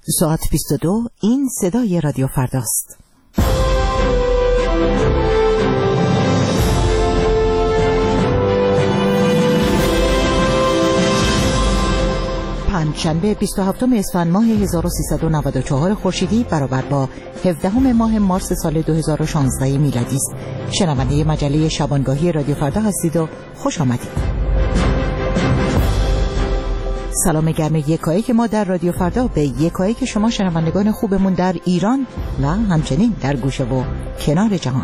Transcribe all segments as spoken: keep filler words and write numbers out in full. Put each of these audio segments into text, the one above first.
ساعت بیست و دو. این صدای رادیو فرداست. پنجشنبه بیست و هفتم اسفند ماه هزار و سیصد و نود و چهار خورشیدی برابر با هفدهم ماه مارس سال دو هزار و شانزده میلادی است. شنونده مجله شبانگاهی رادیو فردا هستید و خوش آمدید. سلام گرم یکایی که ما در رادیو فردا به یکایی که شما شنوندگان خوبمون در ایران و همچنین در گوشه و کنار جهان.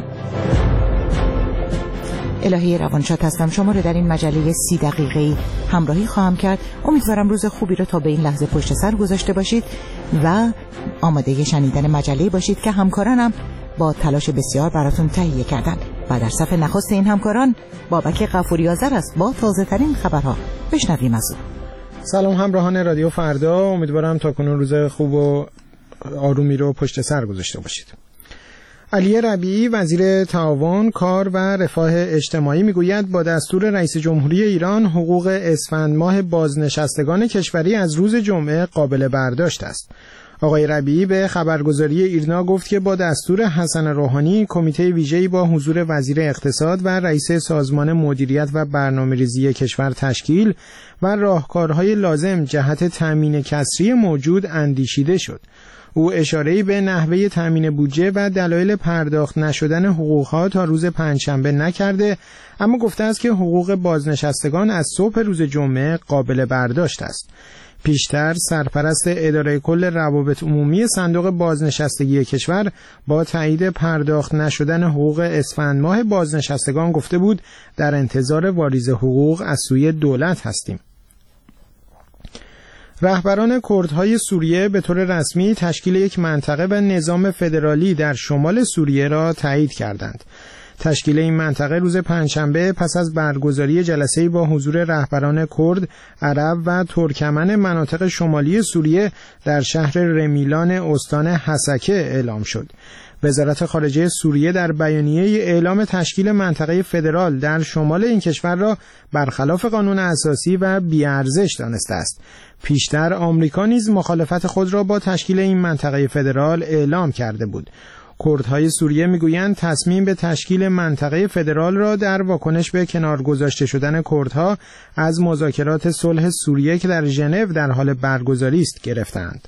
الهی روانشاد هستم. شما رو در این مجله سی دقیقه‌ای همراهی خواهم کرد. امیدوارم روز خوبی رو تا به این لحظه پشت سر گذاشته باشید و آماده شنیدن مجله باشید که همکارانم با تلاش بسیار براتون تهیه کردن. و در صف نخست این همکاران بابک غفوری آذر است با تازه ترین خبرها. بشنویم از او. سلام همراهان رادیو فردا، امیدوارم تا کنون روز خوب و آرومی رو پشت سر گذاشته باشید. علی ربیعی وزیر تعاون، کار و رفاه اجتماعی میگوید با دستور رئیس جمهوری ایران حقوق اسفند ماه بازنشستگان کشوری از روز جمعه قابل برداشت است. آقای ربیعی به خبرگزاری ایرنا گفت که با دستور حسن روحانی کمیته ویژه‌ای با حضور وزیر اقتصاد و رئیس سازمان مدیریت و برنامه‌ریزی کشور تشکیل و راهکارهای لازم جهت تامین کسری موجود اندیشیده شد. او اشاره‌ای به نحوه تامین بودجه و دلایل پرداخت نشدن حقوقها تا روز پنجشنبه نکرده، اما گفته است که حقوق بازنشستگان از صبح روز جمعه قابل برداشت است. پیشتر سرپرست اداره کل روابط عمومی صندوق بازنشستگی کشور با تایید پرداخت نشدن حقوق اسفند ماه بازنشستگان گفته بود در انتظار واریز حقوق از سوی دولت هستیم. رهبران کردهای سوریه به طور رسمی تشکیل یک منطقه و نظام فدرالی در شمال سوریه را تایید کردند. تشکیل این منطقه روز پنجشنبه پس از برگزاری جلسه‌ای با حضور رهبران کرد، عرب و ترکمن مناطق شمالی سوریه در شهر رمیلان استان حسکه اعلام شد. وزارت خارجه سوریه در بیانیه اعلام تشکیل منطقه فدرال در شمال این کشور را برخلاف قانون اساسی و بی‌ارزش دانسته است. پیشتر آمریکا نیز مخالفت خود را با تشکیل این منطقه فدرال اعلام کرده بود. کردهای سوریه میگویند تصمیم به تشکیل منطقه فدرال را در واکنش به کنار گذاشته شدن کردها از مذاکرات صلح سوریه که در ژنو در حال برگزاری است گرفتند.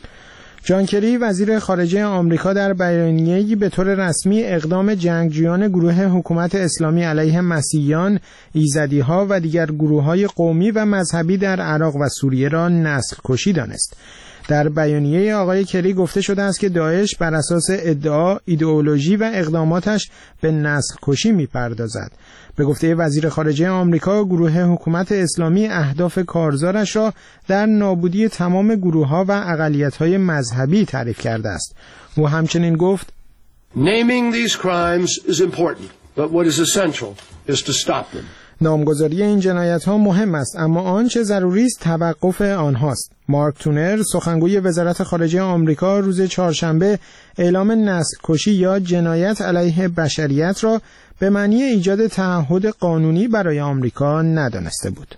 جان کری وزیر خارجه آمریکا در بیانیه‌ای به طور رسمی اقدام جنگجویان گروه حکومت اسلامی علیه مسیحیان، ایزدی‌ها و دیگر گروه‌های قومی و مذهبی در عراق و سوریه را نسل کشی دانست. در بیانیه آقای کری گفته شده است که داعش بر اساس ادعا، ایدئولوژی و اقداماتش به نسل کشی می‌پردازد. به گفته وزیر خارجه آمریکا، گروه حکومت اسلامی اهداف کارزارش را در نابودی تمام گروه‌ها و اقلیت‌های مذهبی تعریف کرده است. او همچنین گفت: Naming these crimes is important, but what is essential is to stop them. نامگذاری این جنایت‌ها مهم است، اما آنچه ضروری است توقف آنهاست. مارک تونر سخنگوی وزارت خارجه آمریکا روز چهارشنبه اعلام نسل کشی یا جنایت علیه بشریت را به معنی ایجاد تعهد قانونی برای آمریکا ندانسته بود.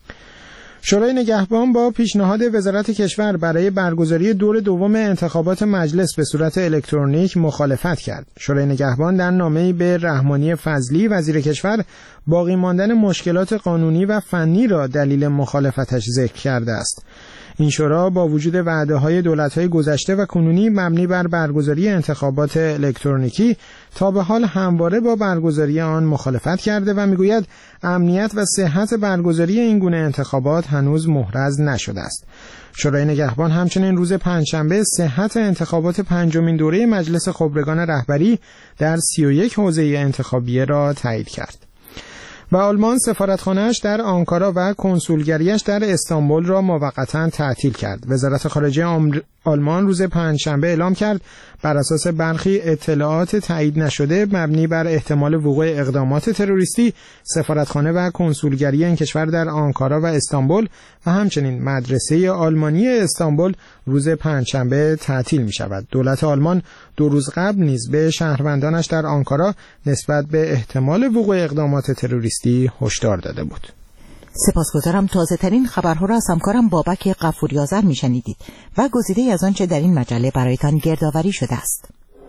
شورای نگهبان با پیشنهاد وزارت کشور برای برگزاری دور دوم انتخابات مجلس به صورت الکترونیک مخالفت کرد. شورای نگهبان در نامه‌ای به رحمانی فضلی وزیر کشور باقی ماندن مشکلات قانونی و فنی را دلیل مخالفتش ذکر کرده است. این شورا با وجود وعده‌های دولت‌های گذشته و کنونی مبنی بر برگزاری انتخابات الکترونیکی تا به حال همواره با برگزاری آن مخالفت کرده و میگوید امنیت و صحت برگزاری این گونه انتخابات هنوز محرز نشده است. شورای نگهبان همچنین روز پنجشنبه صحت انتخابات پنجمین دوره مجلس خبرگان رهبری در سی و یک حوزه انتخابیه را تایید کرد. و آلمان سفارتخانه‌اش در آنکارا و کنسولگریش در استانبول را موقتا تعطیل کرد. وزارت خارجه آلمان روز پنجشنبه اعلام کرد بر اساس برخی اطلاعات تایید نشده مبنی بر احتمال وقوع اقدامات تروریستی، سفارتخانه و کنسولگری این کشور در آنکارا و استانبول و همچنین مدرسه آلمانی استانبول روز پنجشنبه تعطیل می شود. دولت آلمان دو روز قبل نیز به شهروندانش در آنکارا نسبت به احتمال وقوع اقدامات تروریستی هشدار داده بود. سپاسگزارم. تازه ترین خبرها را از همکارم بابک غفوری‌آذر میشنیدید و گزیده از آنچه در این مجله برایتان گردآوری شده است.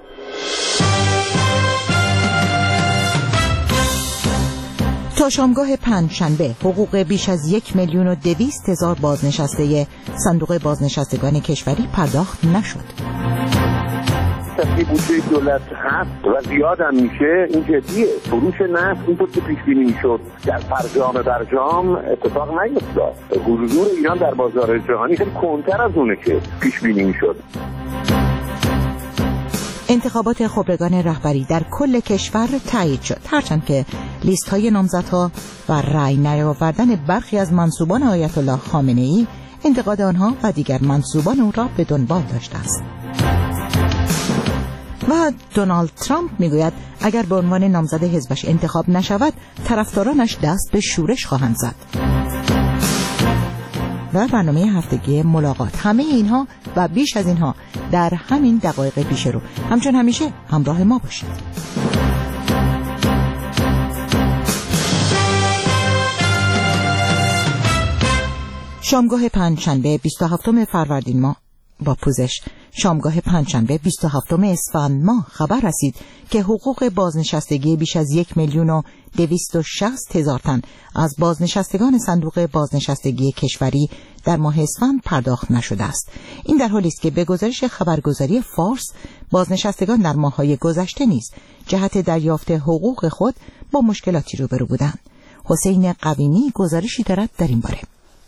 تا شامگاه پنجشنبه حقوق بیش از یک میلیون و دویست هزار بازنشسته صندوق بازنشستگان کشوری پرداخت نشد. تصویب بودجه دولت هست و زیاد هم میشه. این جدیه. فروش نفت اینطور که پیش بینی میشد در فرجام برجام اتفاق نیفتاد. حضور ایران در بازار جهانی خیلی کمتر از اونه که پیش بینی میشد. انتخابات خبرگان رهبری در کل کشور تایید شد، هرچند که لیست های نامزدها و رأی نیاوردن برخی از منسوبان آیت الله خامنه‌ای انتقاد آنها و دیگر منسوبان او را به دنبال داشته است. و دونالد ترامپ میگوید اگر به عنوان نامزد حزبش انتخاب نشود طرفدارانش دست به شورش خواهند زد. و برنامه هفتگی ملاقات. همه اینها و بیش از اینها در همین دقایق پیش رو. همچون همیشه همراه ما باشید. شامگاه پنجشنبه بیست و هفتم فروردین ماه با پوزش شامگاه پنجشنبه بیست و هفتم اسفند ماه خبر رسید که حقوق بازنشستگی بیش از یک میلیون و دویست و شصت هزار تن از بازنشستگان صندوق بازنشستگی کشوری در ماه اسفند پرداخت نشده است. این در حالی است که به گزارش خبرگزاری فارس بازنشستگان در ماه‌های گذشته نیز جهت دریافت حقوق خود با مشکلاتی روبرو بودند. حسین قویمی گزارشی دارد در این باره.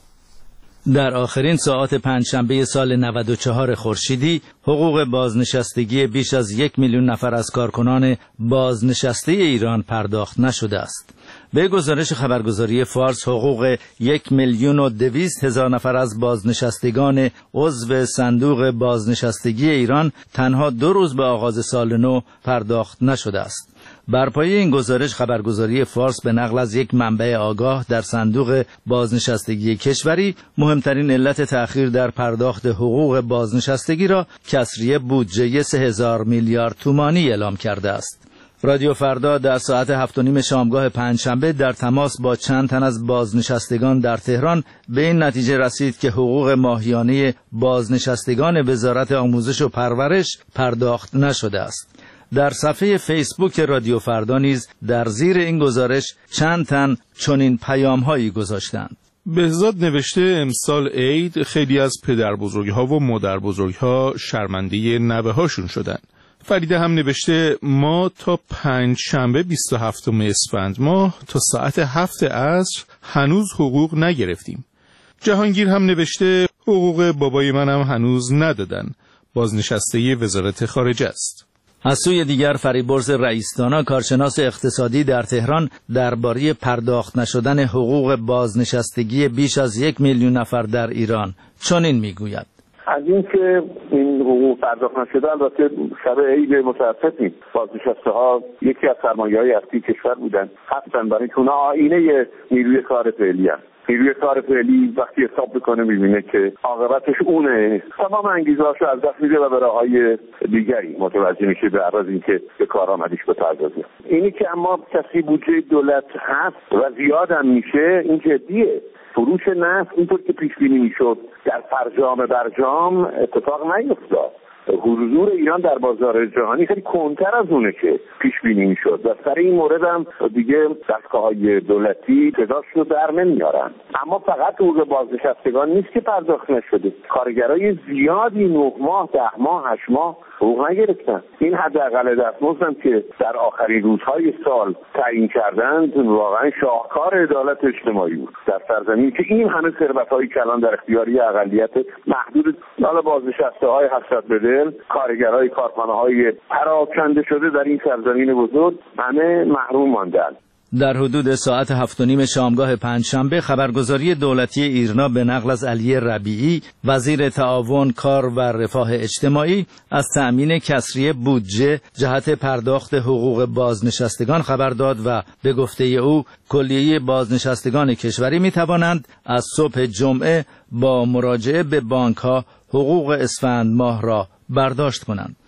در آخرین ساعات پنجشنبه سال نود و چهار خورشیدی حقوق بازنشستگی بیش از یک میلیون نفر از کارکنان بازنشسته ایران پرداخت نشده است. به گزارش خبرگزاری فارس حقوق یک میلیون و دویست هزار نفر از بازنشستگان عضو صندوق بازنشستگی ایران تنها دو روز به آغاز سال نو پرداخت نشده است. بر پایه این گزارش خبرگزاری فارس به نقل از یک منبع آگاه در صندوق بازنشستگی کشوری مهمترین علت تأخیر در پرداخت حقوق بازنشستگی را کسری بودجه سه هزار میلیارد تومانی اعلام کرده است. رادیو فردا در ساعت هفت و نیم شامگاه پنجشنبه در تماس با چند تن از بازنشستگان در تهران به این نتیجه رسید که حقوق ماهیانه بازنشستگان وزارت آموزش و پرورش پرداخت نشده است. در صفحه فیسبوک رادیو فردا نیز در زیر این گزارش چند تن چنین پیام‌هایی گذاشتند. بهزاد نوشته امسال عید خیلی از پدر بزرگ‌ها و مادر بزرگ‌ها شرمنده نوه هاشون شدن. فریده هم نوشته ما تا پنج شنبه بیست و هفتم اسفند ماه تا ساعت هفت عصر هنوز حقوق نگرفتیم. جهانگیر هم نوشته حقوق بابای منم هنوز ندادن. بازنشسته وزارت خارجه است. از سوی دیگر فریبرز رئیس‌دانا کارشناس اقتصادی در تهران درباره پرداخت نشدن حقوق بازنشستگی بیش از یک میلیون نفر در ایران چنین میگوید: از این که این حقوق پرداخت نشده البته شب عید متاسف نیست. بازنشسته ها یکی از سرمایه‌های اصلی کشور بودن، هستن، برای که اونا آینه نیروی کار فعلی هست. نیروی کار فعلی وقتی حساب بکنه میبینه که عاقبتش اونه، تمام انگیزه‌اشو از دست میده و به راههای دیگری متوجه میشه به عوض اینکه به کار آمدیش بپردازه. اینی که اما کسی بودجه دولت هست و زیاد هم میشه، این جدیه. فروش نفت اینطور که پیش بینی میشد در فرجام برجام اتفاق نیفتاد. حضور ایران در بازار جهانی خیلی کمتر از اونه که پیش بینی میشد و سر این مورد هم دیگه دستگاه‌های دولتی صداش رو در نمیارن. اما فقط حقوق بازنشستگان نیست که پرداخت نشده. کارگرای زیادی نه ماه، ده ماه، هشت ماه حقوق نگرفتن. این حداقل دستمزدم که در آخرین روزهای سال تعیین کردند واقعا شاهکار عدالت اجتماعی بود در سرزمینی که این همه ثروت‌های کلان در اختیاری اقلیت محدود حالا بازنشسته‌های حسرت بدل، کارگرای کارخانه‌های پراکنده شده در این سرزمین بزرگ همه محروم ماندند. در حدود ساعت هفت و نیم شامگاه پنجشنبه خبرگزاری دولتی ایرنا به نقل از علی ربیعی وزیر تعاون، کار و رفاه اجتماعی از تأمین کسری بودجه جهت پرداخت حقوق بازنشستگان خبر داد و به گفته او کلیه بازنشستگان کشوری می توانند از صبح جمعه با مراجعه به بانک ها حقوق اسفند ماه را برداشت کنند.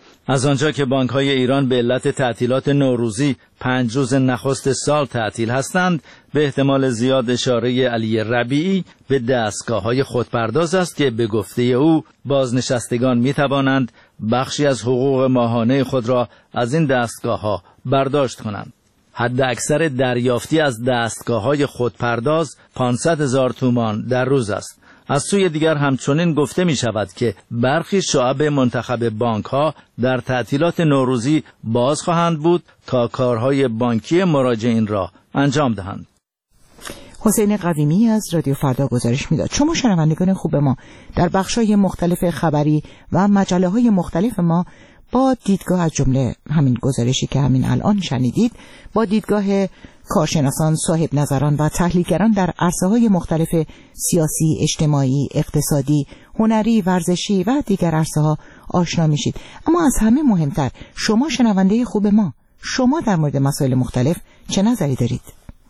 از آنجا که بانک‌های ایران به علت تعطیلات نوروزی پنج روز نخست سال تعطیل هستند، به احتمال زیاد اشاره علی ربیعی به دستگاه‌های خودپرداز است که به گفته او بازنشستگان می‌توانند بخشی از حقوق ماهانه خود را از این دستگاه‌ها برداشت کنند. حد اکثر دریافتی از دستگاه‌های خودپرداز پانصد هزار تومان در روز است. از سوی دیگر همچنین گفته می شود که برخی شعب منتخب بانک ها در تعطیلات نوروزی باز خواهند بود تا کارهای بانکی مراجعین را انجام دهند. حسین قویمی از رادیو فردا گزارش میداد. شما شنوندگان خوب ما در بخش‌های مختلف خبری و مجله‌های مختلف ما با دیدگاه از جمله همین گزارشی که همین الان شنیدید، با دیدگاه کارشناسان، صاحب نظران و تحلیلگران در عرصه‌های مختلف سیاسی، اجتماعی، اقتصادی، هنری، ورزشی و دیگر عرصه‌ها آشنا میشید. اما از همه مهمتر، شما شنونده خوب ما، شما در مورد مسائل مختلف چه نظری دارید؟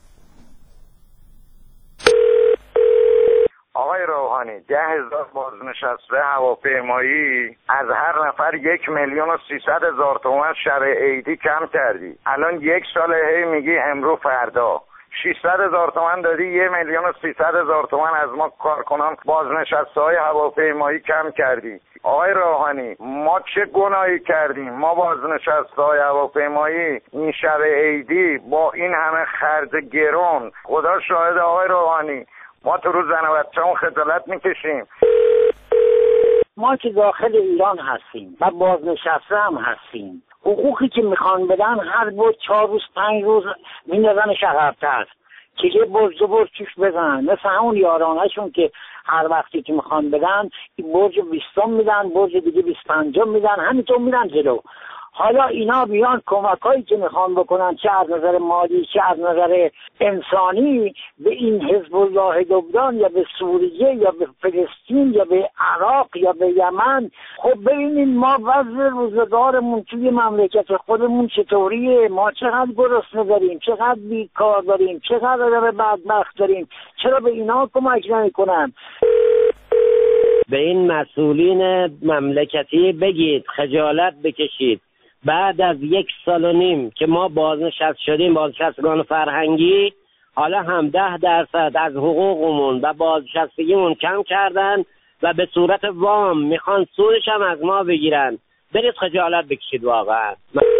آقای روحانی، ده هزار بازنشسته هواپیمایی از هر نفر یک میلیون و سیصد هزار تومن شب عیدی کم کردی. الان یک سال هی میگی امرو فردا. ششصد هزار تومن دادی، یه میلیون و سیصد هزار تومن از ما کارکنان بازنشسته های هواپیمایی کم کردی. آقای روحانی، ما چه گناهی کردیم؟ ما بازنشسته های هواپیمایی این شب عیدی با این همه خرج گرون، خدا شاهد آقای روحانی، ما تو روز زن و بچه‌مون خجالت میکشیم. ما که داخل ایران هستیم و بازنشسته هم هستیم، حقوقی که میخوان بدن هر بود چهار روز پنج روز میندازن عقب‌تر که یه برج دو برج توش بزنن، مثل همون یارانهشون که هر وقتی که میخوان بدن برج بیستم میدن، برج دیگه بیست پنجم میدن، همینطور میدن جلو. حالا اینا بیان کمکایی که میخوان بکنن، چه از نظر مالی چه از نظر انسانی، به این حزب الله لبنان یا به سوریه یا به فلسطین یا به عراق یا به یمن. خب ببینید ما وضع روزگارمون توی مملکت خودمون چطوریه؟ ما چقدر گرسنه داریم، چقدر بیکار داریم، چقدر بدبخت داریم، چرا به اینا کمک نمیکنن؟ به این مسئولین مملکتی بگید، خجالت بکشید. بعد از یک سال و نیم که ما بازنشست شدیم، بازنشستگان فرهنگی، حالا هم ده درصد از حقوقمون و بازنشستگیمون کم کردن و به صورت وام میخوان سودش هم از ما بگیرن. برید خجالت بکشید واقعا.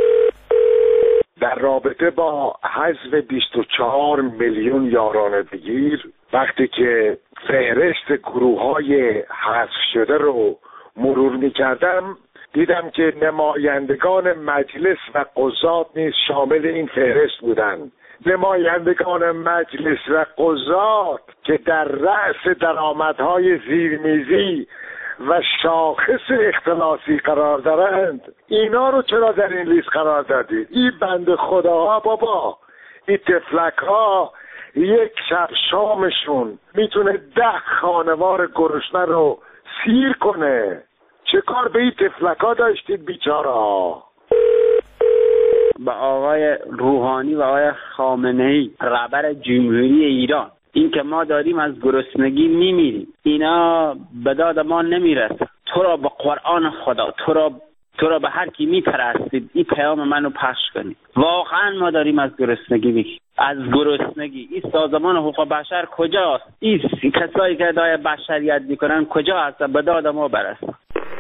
در رابطه با حذف بیست و چهار میلیون یارانه بگیر، وقتی که فهرست گروه‌های حذف شده رو مرور می‌کردم، دیدم که نمایندگان مجلس و قضات نیز شامل این فهرست بودند. نمایندگان مجلس و قضات که در رأس درآمدهای زیرمیزی و شاخص اختلاسی قرار دارند، اینا رو چرا در این لیست قرار دادید؟ این بند خداها بابا، این تفلک ها یک شب شامشون میتونه ده خانوار گرسنه رو سیر کنه. چه کار به این تفلک ها داشتید بیچاره ها؟ با آقای روحانی و آقای خامنه‌ای رهبر جمهوری ایران، این که ما داریم از گرسنگی میمیریم، اینا به داد ما نمیرسه. تو را به قرآن خدا، تو را تو را به هر کی میپرستید، این پیام منو پخش کنید. واقعا ما داریم از گرسنگی میمیریم، از گرسنگی. این سازمان حقوق بشر کجاست؟ این کسایی که ادعای بشریت میکنن کجا هستن؟ به داد ما برسن.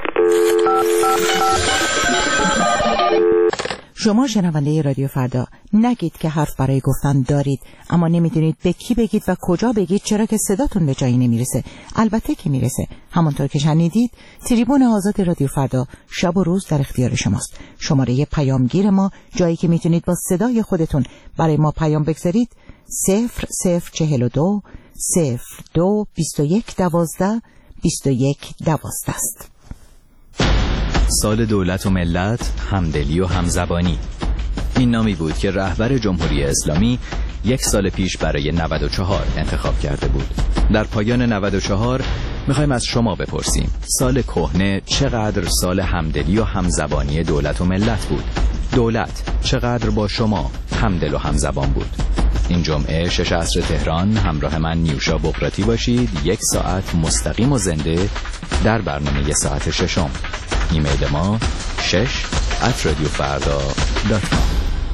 شما شنونده رادیو فردا، نگید که حرف برای گفتن دارید اما نمیدونید به کی بگید و کجا بگید، چرا که صداتون به جایی نمیرسه. البته که میرسه. همونطور که شنیدید، تریبون آزاد رادیو فردا شب و روز در اختیار شماست. شماره پیامگیر ما، جایی که میتونید با صدای خودتون برای ما پیام بگذارید، صفر صفر چهل و دو صفر دو بیست و یک دوازده بیست و یک دوازده است. سال دولت و ملت، همدلی و همزبانی، این نامی بود که رهبر جمهوری اسلامی یک سال پیش برای نود و چهار انتخاب کرده بود. در پایان نود و چهار میخوایم از شما بپرسیم سال کهنه چقدر سال همدلی و همزبانی دولت و ملت بود؟ دولت چقدر با شما همدل و همزبان بود؟ این جمعه شش عصر تهران همراه من نیوشا بقراتی باشید، یک ساعت مستقیم و زنده در برنامه ساعت ششم. ایمیل ما شش ات رادیو فردا دات کام.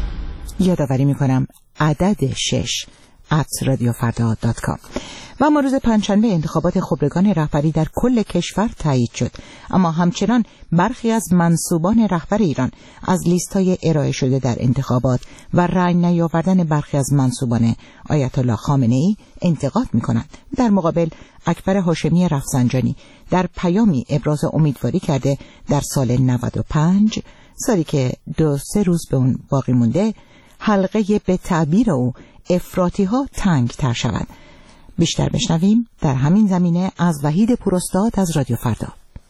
یادآوری میکنم عدد شش ات رادیو فردا دات کام. و اما روز پنجشنبه انتخابات خبرگان رهبری در کل کشور تایید شد، اما همچنان برخی از منصوبان رهبر ایران از لیست‌های ارائه شده در انتخابات و رأی نیاوردن برخی از منصوبان آیت الله خامنه‌ای انتقاد می‌کنند. در مقابل اکبر هاشمی رفسنجانی در پیامی ابراز امیدواری کرده در سال نود و پنج، سالی که دو سه روز به اون باقی مونده، حلقه به تعبیر او افراطی‌ها تنگ تر شود. بیشتر بشنویم در همین زمینه از وحید پوراستاد از رادیو فردا.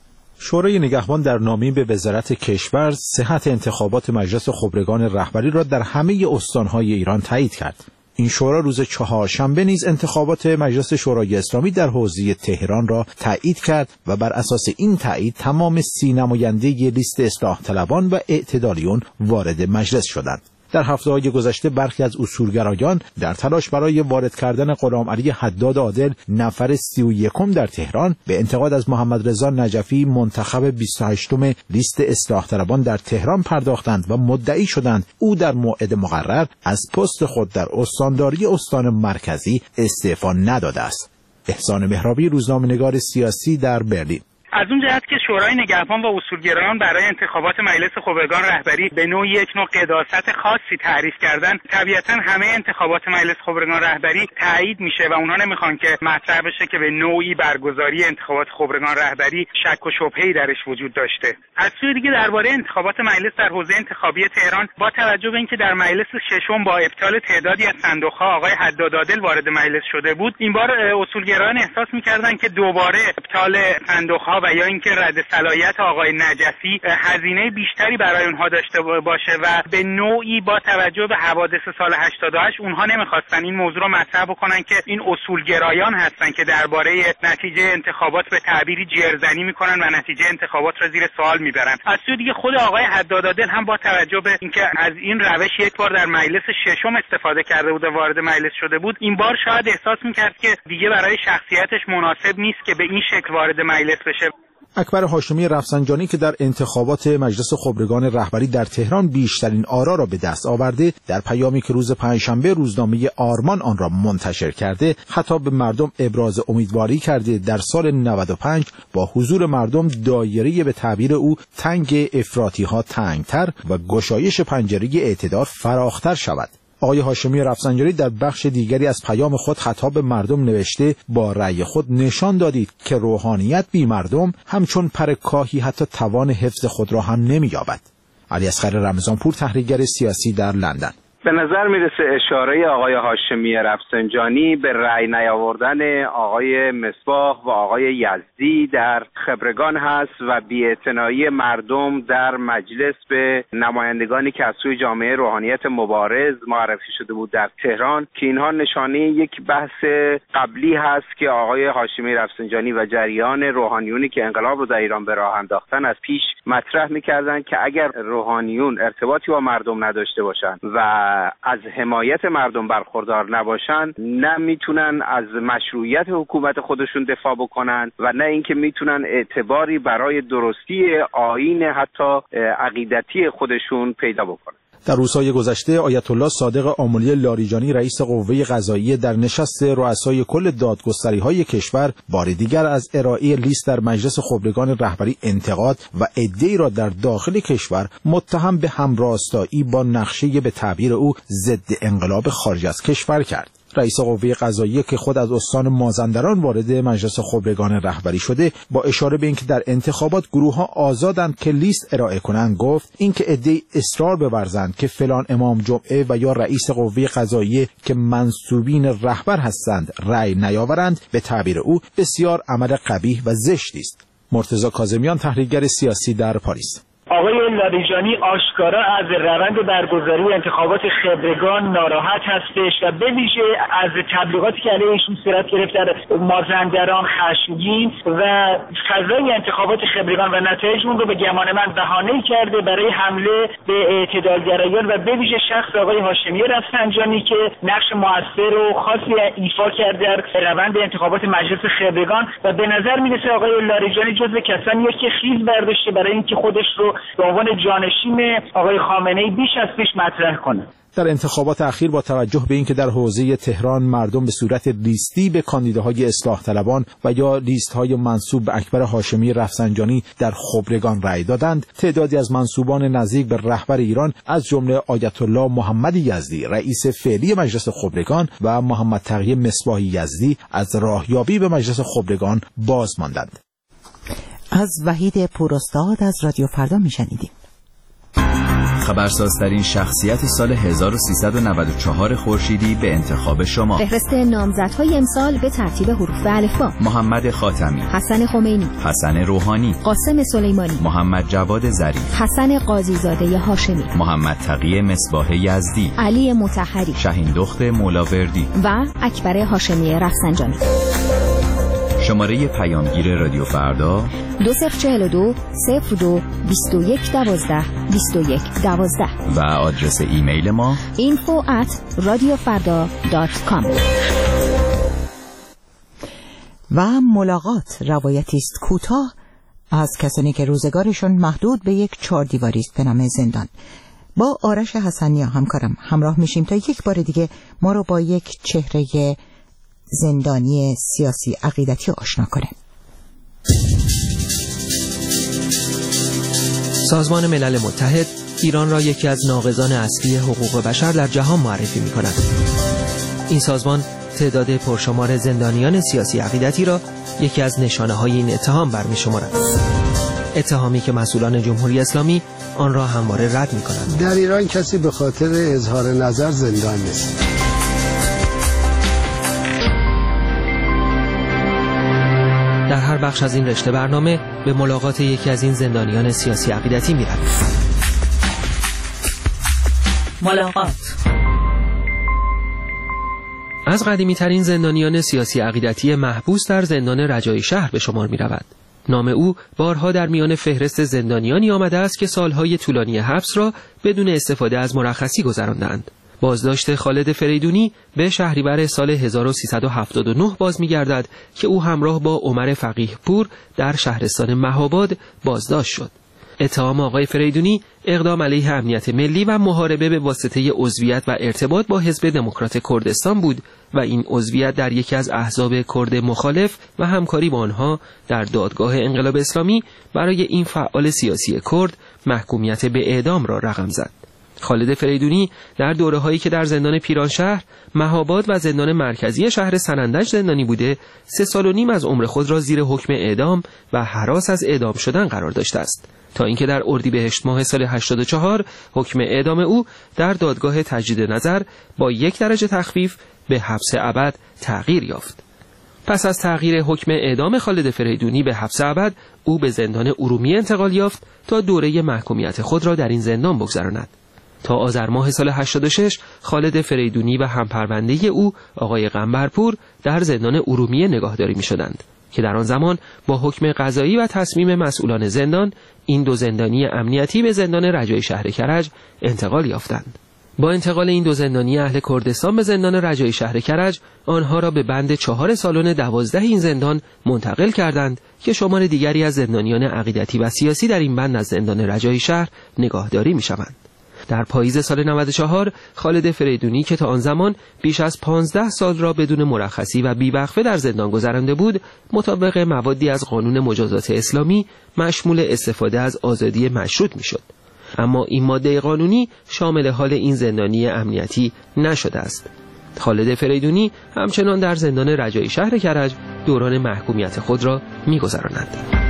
شورای نگهبان در نامه‌ای به وزارت کشور صحت انتخابات مجلس خبرگان رهبری را در همه استان‌های ایران تایید کرد. این شورا روز چهارشنبه نیز انتخابات مجلس شورای اسلامی در حوزه تهران را تایید کرد و بر اساس این تایید تمام سی نماینده لیست اصلاح طلبان و اعتدالیون وارد مجلس شدند. در هفته‌های گذشته برخی از اصولگرایان در تلاش برای وارد کردن غلام علی حداد عادل نفر سی و یکم در تهران به انتقاد از محمد رضا نجفی منتخب بیست و هشتم لیست اصلاح طلبان در تهران پرداختند و مدعی شدند او در موعد مقرر از پست خود در استانداری استان مرکزی استعفا نداده است. احسان مهرابی، روزنامه‌نگار سیاسی در برلین. از اون جهت که شورای نگهبان و اصولگرایان برای انتخابات مجلس خبرگان رهبری به نوعی یک نوع قداست خاصی تعریف کردن، طبیعتا همه انتخابات مجلس خبرگان رهبری تایید میشه و اونها نمیخوان که مطرح بشه که به نوعی برگزاری انتخابات خبرگان رهبری شک و شبهه‌ای درش وجود داشته. از سوی دیگه درباره انتخابات مجلس در حوزه انتخابی تهران، با توجه به اینکه در مجلس ششم با ابطال تعدادی از صندوق‌ها آقای حداد عادل وارد مجلس شده بود، این بار اصولگرایان احساس می‌کردند که دوباره ابطال صندوق‌ها و یا اینکه رد صلاحیت آقای نجفی هزینه بیشتری برای اونها داشته باشه و به نوعی با توجه به حوادث سال هشتاد و هشت اونها نمیخواستن این موضوع رو مطرح بکنن که این اصولگرایان هستن که درباره نتیجه انتخابات به تعبیری جرزنی میکنن و نتیجه انتخابات رو زیر سوال میبرن. از سوی دیگه خود آقای حداد عادل هم با توجه به اینکه از این روش یک بار در مجلس ششم استفاده کرده بود و وارد مجلس شده بود، این بار شاید احساس میکرد که دیگه برای شخصیتش مناسب نیست که به این شکل وارد مجلس بشه. اکبر هاشمی رفسنجانی که در انتخابات مجلس خبرگان رهبری در تهران بیشترین آرا را به دست آورده، در پیامی که روز پنجشنبه روزنامه آرمان آن را منتشر کرده، خطاب به مردم ابراز امیدواری کرده در سال نود و پنج با حضور مردم دایره به تعبیر او تنگ افراطی‌ها تنگتر و گشایش پنجره اعتدال فراختر شود. آقای هاشمی رفسنجانی در بخش دیگری از پیام خود خطاب به مردم نوشته: با رأی خود نشان دادید که روحانیت بی مردم همچون پر کاهی حتی توان حفظ خود را هم نمی‌یابد. علی اصغر رمضانپور، تحلیلگر سیاسی در لندن. به نظر میرسه اشاره آقای هاشمی رفسنجانی به رأی نیاوردن آقای مصباح و آقای یزدی در خبرگان هست و بی‌اعتنایی مردم در مجلس به نمایندگانی که از سوی جامعه روحانیت مبارز معرفی شده بود در تهران، که اینها نشانه یک بحث قبلی هست که آقای هاشمی رفسنجانی و جریان روحانیونی که انقلاب رو در ایران به راه انداختن از پیش مطرح می‌کردن که اگر روحانیون ارتباطی با مردم نداشته باشند و از حمایت مردم برخوردار نباشن، نه میتونن از مشروعیت حکومت خودشون دفاع بکنن و نه اینکه میتونن اعتباری برای درستی آیین حتی عقیدتی خودشون پیدا بکنن. در روزهای گذشته آیت الله صادق آملی لاریجانی رئیس قوه قضاییه در نشست رؤسای کل دادگستری‌های کشور بار دیگر از ارائه لیست در مجلس خبرگان رهبری انتقاد و عده‌ای را در داخل کشور متهم به همراستایی با نقشه به تعبیر او ضد انقلاب خارج از کشور کرد. رئیس قوه قضاییه که خود از استان مازندران وارد مجلس خبرگان رهبری شده، با اشاره به اینکه در انتخابات گروه‌ها آزادند که لیست ارائه کنند، گفت اینکه عده‌ای اصرار بورزند که فلان امام جمعه و یا رئیس قوه قضاییه که منسوبین رهبر هستند رأی نیاورند، به تعبیر او بسیار عمل قبیح و زشتی است. مرتضی کاظمیان، تحلیلگر سیاسی در پاریس. آقای لاریجانی آشکارا از روند برگزاری انتخابات خبرگان ناراحت هستش و به ویژه از تبلیغاتی که علیه ایشون صورت گرفت در مازندران خشمگین و فضای انتخابات خبرگان و نتایج اون رو به گمان من بهانه‌ای کرده برای حمله به اعتدالگرایان و به ویژه شخص آقای هاشمی رفسنجانی که نقش موثر و خاصی ایفا کرد در روند انتخابات مجلس خبرگان و به نظر میرسه آقای لاریجانی جزو کسانیه که خیز برداشته برای اینکه خودش رو به عنوان جانشین آقای خامنه‌ای بیش از پیش مطرح کنه. در انتخابات اخیر با توجه به اینکه در حوزه تهران مردم به صورت لیستی به کاندیداهای اصلاح طلبان و یا لیست‌های منسوب به اکبر هاشمی رفسنجانی در خبرگان رأی دادند، تعدادی از منسوبان نزدیک به رهبر ایران از جمله آیت الله محمد یزدی رئیس فعلی مجلس خبرگان و محمد تقی مصباح یزدی از راهیابی به مجلس خبرگان باز ماندند. از وحید پوراستاد از رادیو فردا میشنیدیم. خبرسازترین شخصیت سال هزار و سیصد و نود و چهار خورشیدی به انتخاب شما. فهرست نامزدهای امسال به ترتیب حروف الفبا: محمد خاتمی، حسن خمینی، حسن روحانی، قاسم سلیمانی، محمد جواد ظریف، حسن قاضیزاده هاشمی، محمد تقی مصباح یزدی، علی مطهری، شهین دخت مولاوردی و اکبر هاشمی رفسنجانی. شماره پیامگیر رادیو فردا دو صفر چهل و دو صفر دو بیست و یک دوازده بیست و یک دوازده و آدرس ایمیل ما اینفو ات رادیو فردا دات کام. و ملاقات روایتی است کوتاه از کسانی که روزگارشون محدود به یک چهار دیواری است به نام زندان. با آرش حسنیا همکارم همراه میشیم تا یک بار دیگه ما رو با یک چهره زندانی سیاسی عقیدتی آشنا کنه. سازمان ملل متحد ایران را یکی از ناقضان اصلی حقوق بشر در جهان معرفی می کند. این سازمان تعداد پرشمار زندانیان سیاسی عقیدتی را یکی از نشانه های این اتهام برمی شمارد. اتهامی که مسئولان جمهوری اسلامی آن را همواره رد می کنند. در ایران کسی به خاطر اظهار نظر زندان نیست. در هر بخش از این رشته برنامه به ملاقات یکی از این زندانیان سیاسی عقیدتی می رویم. ملاقات از قدیمی ترین زندانیان سیاسی عقیدتی محبوس در زندان رجایی شهر به شمار می رود. نام او بارها در میان فهرست زندانیانی آمده است که سالهای طولانی حبس را بدون استفاده از مرخصی گذراندند. بازداشت خالد فریدونی به شهریور سال هزار و سیصد و هفتاد و نه باز می‌گردد که او همراه با عمر فقیه پور در شهرستان مهاباد بازداشت شد. اتهام آقای فریدونی اقدام علیه امنیت ملی و محاربه به واسطه عضویت و ارتباط با حزب دموکرات کردستان بود و این عضویت در یکی از احزاب کرد مخالف و همکاری با آنها در دادگاه انقلاب اسلامی برای این فعال سیاسی کرد محکومیت به اعدام را رقم زد. خالد فریدونی در دوره‌هایی که در زندان پیرانشهر، مهاباد و زندان مرکزی شهر سنندج زندانی بوده، سه سال و نیم از عمر خود را زیر حکم اعدام و هراس از اعدام شدن قرار داشته است، تا اینکه در اردیبهشت ماه سال هشتاد و چهار حکم اعدام او در دادگاه تجدید نظر با یک درجه تخفیف به حبس ابد تغییر یافت. پس از تغییر حکم اعدام خالد فریدونی به حبس ابد، او به زندان ارومیه انتقال یافت تا دوره محکومیت خود را در این زندان بگذراند. تا آذر ماه سال هشتاد و شش خالد فریدونی و همپرونده او آقای قنبرپور در زندان ارومیه نگاهداری می شدند که در آن زمان با حکم قضایی و تصمیم مسئولان زندان این دو زندانی امنیتی به زندان رجایی شهر کرج انتقال یافتند. با انتقال این دو زندانی اهل کردستان به زندان رجایی شهر کرج، آنها را به بند چهار سالن دوازده این زندان منتقل کردند که شمار دیگری از زندانیان عقیدتی و سیاسی در این بند از زندان رجایی شهر نگاهداری می شوند. در پاییز سال نود و چهار خالد فریدونی که تا آن زمان بیش از پانزده سال را بدون مرخصی و بیوقفه در زندان گذرانده بود، مطابق موادی از قانون مجازات اسلامی مشمول استفاده از آزادی مشروط میشد. اما این ماده قانونی شامل حال این زندانی امنیتی نشده است. خالد فریدونی همچنان در زندان رجایی شهر کرج دوران محکومیت خود را می‌گذراند.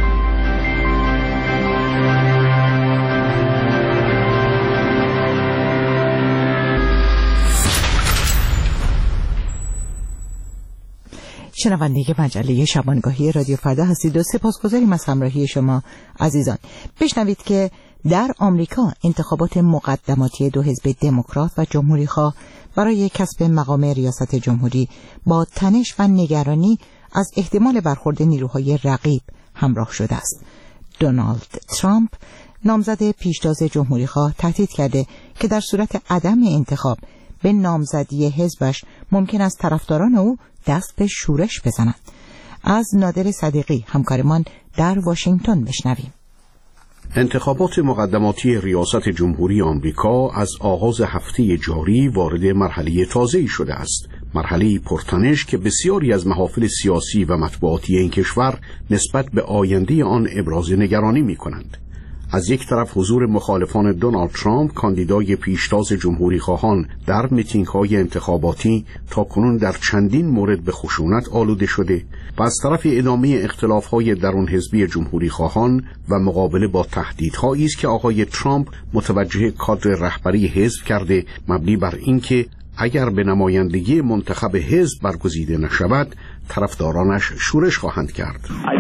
شنونده مجله شبانگاهی رادیو فردا هستید و سپاسگزاریم از همراهی شما عزیزان. بشنوید که در آمریکا انتخابات مقدماتی دو حزب دموکرات و جمهوری‌خواه برای کسب مقام ریاست جمهوری با تنش و نگرانی از احتمال برخورد نیروهای رقیب همراه شده است. دونالد ترامپ نامزد پیشتاز جمهوری‌خواه تهدید کرده که در صورت عدم انتخاب به نامزدی حزبش ممکن است طرفداران او دست به شورش بزنند. از نادر صدیقی همکارمان در واشنگتن بشنویم. انتخابات مقدماتی ریاست جمهوری آمریکا از آغاز هفته جاری وارد مرحله تازه‌ای شده است. مرحله پرتنش که بسیاری از محافل سیاسی و مطبوعاتی این کشور نسبت به آینده آن ابراز نگرانی می‌کنند. از یک طرف حضور مخالفان دونالد ترامپ کاندیدای پیشتاز جمهوری خواهان در میتینگ‌های انتخاباتی تاکنون در چندین مورد به خشونت آلوده شده و از طرف ادامه اختلاف‌های درون حزبی جمهوری خواهان و مقابله با تهدیدهایی است که آقای ترامپ متوجه کادر رهبری حزب کرده مبنی بر اینکه اگر به نمایندگی منتخب حزب برگزیده نشود طرفدارانش شورش خواهند کرد.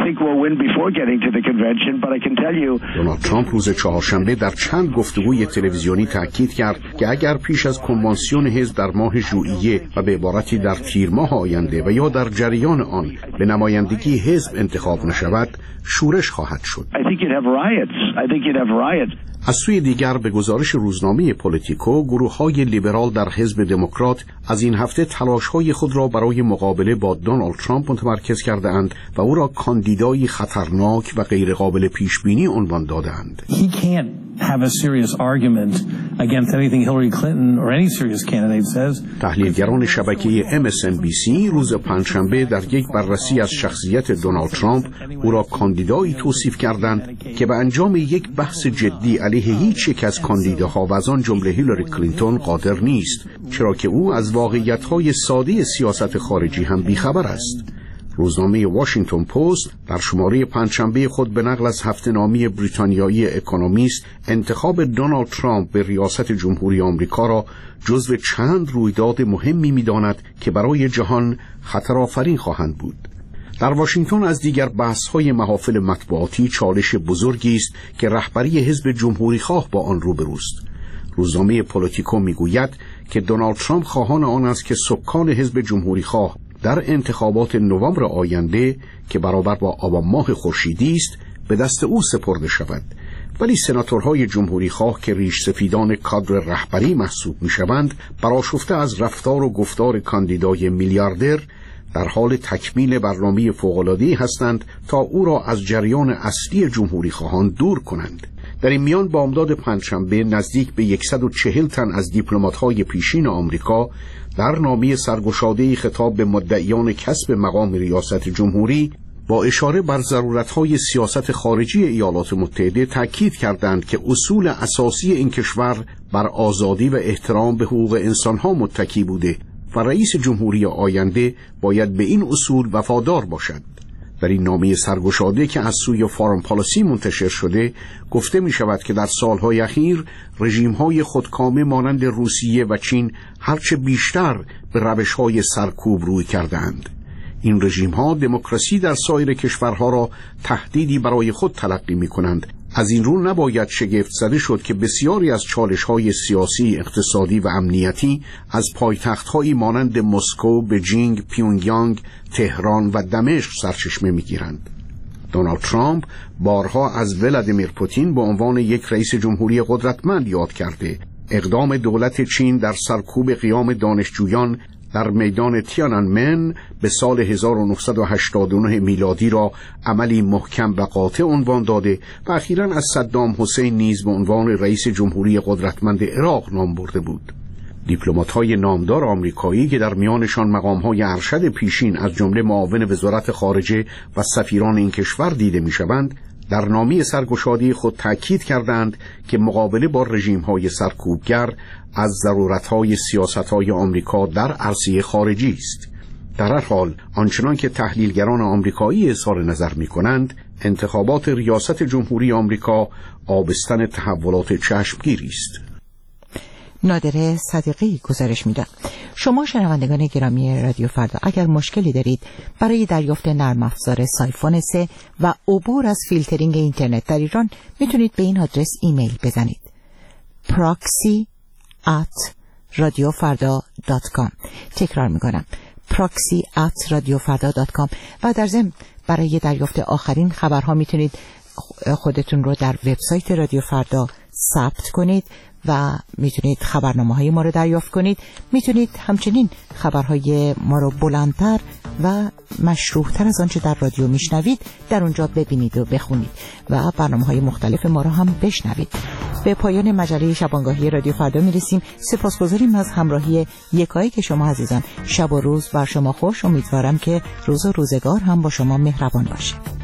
دونالد ترامپ روز چهارشنبه در چند گفتگوی تلویزیونی تاکید کرد که اگر پیش از کنوانسیون حزب در ماه ژوئیه و به عبارتی در تیر ماه آینده و یا در جریان آن به نمایندگی حزب انتخاب نشود شورش خواهد شد. از سوی دیگر به گزارش روزنامه پولیتیکو گروه‌های لیبرال در حزب دموکرات از این هفته تلاش‌های خود را برای مقابله با دونالد ترامپ متمرکز کرده‌اند و او را کاندیدایی خطرناک و غیرقابل پیش‌بینی عنوان داده‌اند. تحلیلگران شبکه ام اس ان بی سی روز پنجشنبه در یک بررسی از شخصیت دونالد ترامپ او را کاندیدایی توصیف کردند که به انجام یک بحث جدی علیه هیچ یک از کاندیداها و از آن جمله هیلاری کلینتون قادر نیست، چرا که او از واقعیت‌های ساده سیاست خارجی هم بیخبر است. روزنامه واشنگتن پست در شماره پنجشنبه خود به نقل از هفته‌نامه بریتانیایی اکونومیست انتخاب دونالد ترامپ به ریاست جمهوری آمریکا را جزو چند رویداد مهمی می‌داند که برای جهان خطرآفرین خواهند بود. در واشنگتن از دیگر بحث‌های محافل مطبوعاتی چالش بزرگی است که رهبری حزب جمهوری‌خواه با آن روبروست. روزنامه پولیتیکو می‌گوید که دونالد ترامپ خواهان آن است که سکان حزب جمهوری‌خواه در انتخابات نوامبر آینده که برابر با آبان ماه خورشیدی است به دست او سپرده شود، ولی سناتورهای جمهوری‌خواه که ریش سفیدان کادر رهبری محسوب می‌شوند برآشفته از رفتار و گفتار کاندیدای میلیاردر در حال تکمیل برنامه فوق‌العاده‌ای هستند تا او را از جریان اصلی جمهوری‌خواهان دور کنند. در این میان بامداد پنجشنبه نزدیک به صد و چهل تن از دیپلمات‌های پیشین آمریکا در نامه سرگشاده‌ای خطاب به مدعیان کسب مقام ریاست جمهوری با اشاره بر ضرورت‌های سیاست خارجی ایالات متحده تاکید کردند که اصول اساسی این کشور بر آزادی و احترام به حقوق انسان‌ها متکی بوده و رئیس جمهوری آینده باید به این اصول وفادار باشد. در این نامه سرگشاده که از سوی فارن پالیسی منتشر شده گفته می شود که در سالهای اخیر رژیم‌های خودکامه مانند روسیه و چین هرچه بیشتر به روش‌های سرکوب روی کردند. این رژیم‌ها دموکراسی در سایر کشورها را تهدیدی برای خود تلقی می‌کنند. از این رو نباید شگفت زده شد که بسیاری از چالش‌های سیاسی، اقتصادی و امنیتی از پایتخت‌هایی مانند مسکو، بجینگ، پیونگیانگ، تهران و دمشق سرچشمه می‌گیرند. دونالد ترامپ بارها از ولادیمیر پوتین به عنوان یک رئیس جمهوری قدرتمند یاد کرده. اقدام دولت چین در سرکوب قیام دانشجویان در میدان تیانانمن به سال هزار و نهصد و هشتاد و نه میلادی را عملی محکم و قاطع عنوان داده و اخیراً از صدام حسین نیز به عنوان رئیس جمهوری قدرتمند عراق نام برده بود. دیپلمات‌های نامدار آمریکایی که در میانشان مقام‌های ارشد پیشین از جمله معاون وزارت خارجه و سفیران این کشور دیده می‌شوند، در نامه سرگشاده خود تاکید کردند که مقابله با رژیم‌های سرکوبگر از ضرورت‌های سیاست‌های آمریکا در عرصه خارجی است. در هر حال آنچنان که تحلیلگران آمریکایی اظهار نظر می‌کنند، انتخابات ریاست جمهوری آمریکا آبستن تحولات چشمگیری است. نادر صدیقی گزارش می‌داد. شما شنوندگان گرامی رادیو فردا اگر مشکلی دارید برای دریافت نرم افزار سایفون سه و عبور از فیلترینگ اینترنت در ایران میتونید به این آدرس ایمیل بزنید: proxy at radiofarda دات کام. تکرار میکنم: proxy at radiofarda دات کام. و در ضمن برای دریافت آخرین خبرها میتونید خودتون رو در وبسایت رادیو فردا ثبت کنید و میتونید خبرنامه های ما رو دریافت کنید. میتونید همچنین خبرهای ما رو بلندتر و مشروحتر از آنچه در رادیو میشنوید در اونجا ببینید و بخونید و برنامه های مختلف ما رو هم بشنوید. به پایان مجله شبانگاهی رادیو فردا میرسیم. سپاسگزاریم از همراهی یکایی که شما عزیزان. شب و روز بر شما خوش. امیدوارم که روز و روزگار هم با شما مهربان باشه.